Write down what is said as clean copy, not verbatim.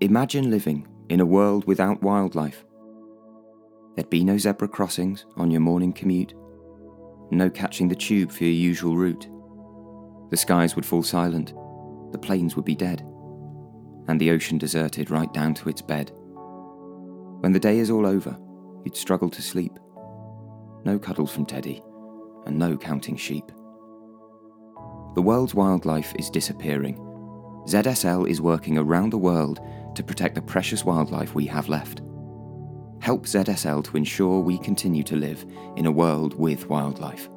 Imagine living in a world without wildlife. There'd be no zebra crossings on your morning commute, no catching the tube for your usual route. The skies would fall silent, the plains would be dead, and the ocean deserted right down to its bed. When the day is all over, you'd struggle to sleep. No cuddles from Teddy, and no counting sheep. The world's wildlife is disappearing. ZSL is working around the world to protect the precious wildlife we have left. Help ZSL to ensure we continue to live in a world with wildlife.